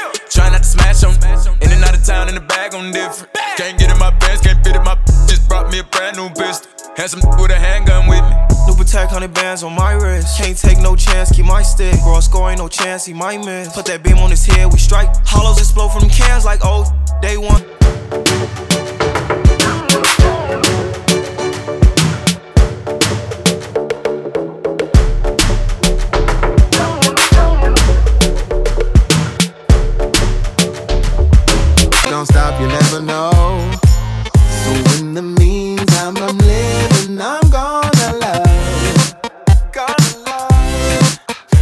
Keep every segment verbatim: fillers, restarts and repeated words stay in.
Try not to smash on. In and out of town in the bag on different. Can't get in my pants, can't fit in my. Just brought me a brand new pistol. Had some with a handgun with me. New Patek, hundred bands on my wrist. Can't take no chance, keep my stick. Bro, score ain't no chance, he might miss. Put that beam on his head, we strike. Hollows explode from them cans like oh, day one. Don't stop, you never know. So in the meantime, I'm living, I'm gonna love, gonna love.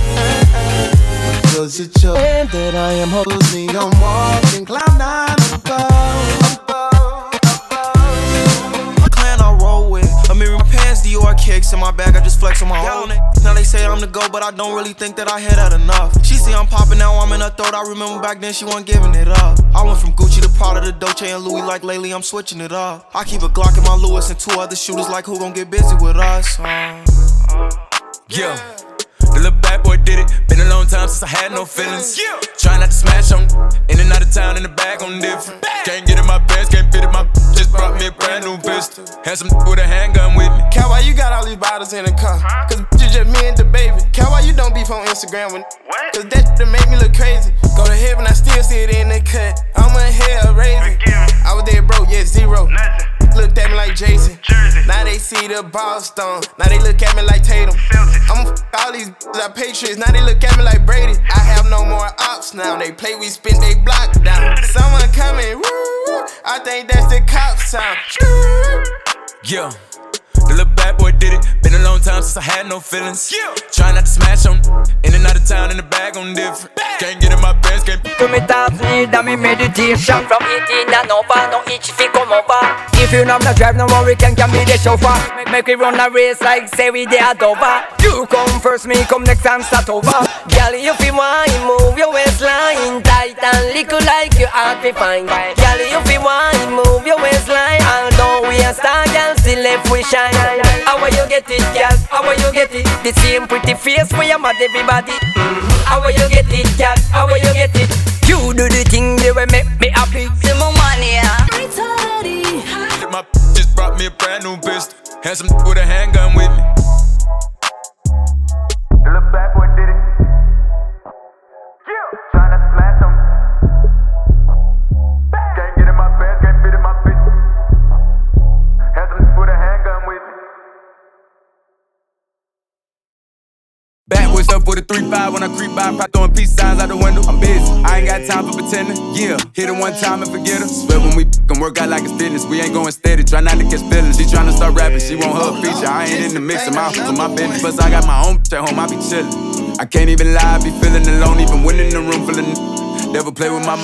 Cause you chose that I am hopelessly, I'm walking cloud nine above, above, above. Clan I roll with, a mirror, my pants, Dior kicks in my bag, I just flex on my own. Now they say I'm the GOAT, but I don't really think that I hit that enough. She see I'm popping, now I'm in her throat. I remember back then she wasn't giving it up. I went from Gucci to Prada to Dolce and Louis, like lately I'm switching it up. I keep a Glock in my Lewis and two other shooters, like who gon' get busy with us? Uh, Yeah, the little bad boy did it. Been a long time since I had no feelings. Try not to smash on. In and out of town in the bag on different. Can't get in my pants, can't fit in my. Just brought me a brand new pistol. Had some with a handgun with me. Cal, why you got all these bottles in the car? Cause you just me and the baby. Cal, why you don't beef on Instagram with? Cause that shit make me look crazy. Go to heaven, I still see it in the cut. I'm in hell raising. I was there broke, yeah, zero. Looked at me like Jason. Now they see the Boston. Now they look at me like Tatum. I'm f all these I Patriots. Now they look at me like Brady. I have no more ops now. They play, we spin, they block down. Someone coming, woo. I think that's the cop sound. Yeah, the little bad boy did it. Been a long time since I had no feelings. Try not to smash on. In and out of town in the bag on different. Can't get in my pants, can't. To me thoughts need a me meditation. From eating and over, no itch fi come over. If you not drive, no worry, can can be the chauffeur. Make, make we run a race like say we dey at Dover. You come first, me come next and start over. Girl, you fi wine, move your waistline tight and little like you heart fi fine. Girl, you fi wine, move your waistline. Although we a star, girl, still left we shine. How will you get it, girl? How will you get it? The same pretty face where you mad everybody. Mm. How will you get it, girl? How will you get it? You do the thing that will make me happy. See my money, yeah. My just brought me a brand new pistol. Had some with a handgun with me. The little bad boy did it. Try not to smash on. Can't get in my pants, can't fit in my pistol. Had some with a handgun with me. Backwards up with a three five when I creep by, pop throwing peace signs out the window. I'm busy, I ain't got time for pretending. Yeah, hit her one time and forget her. Swear when we can work out like it's fitness, we ain't going steady. Try not to catch feelings. She tryna start rapping, she want her feature. I ain't in the mix of my for my business. Plus I got my own bitch at home, I be chillin'. I can't even lie, I be feeling alone, even when in the room full of n- Never play with my mind.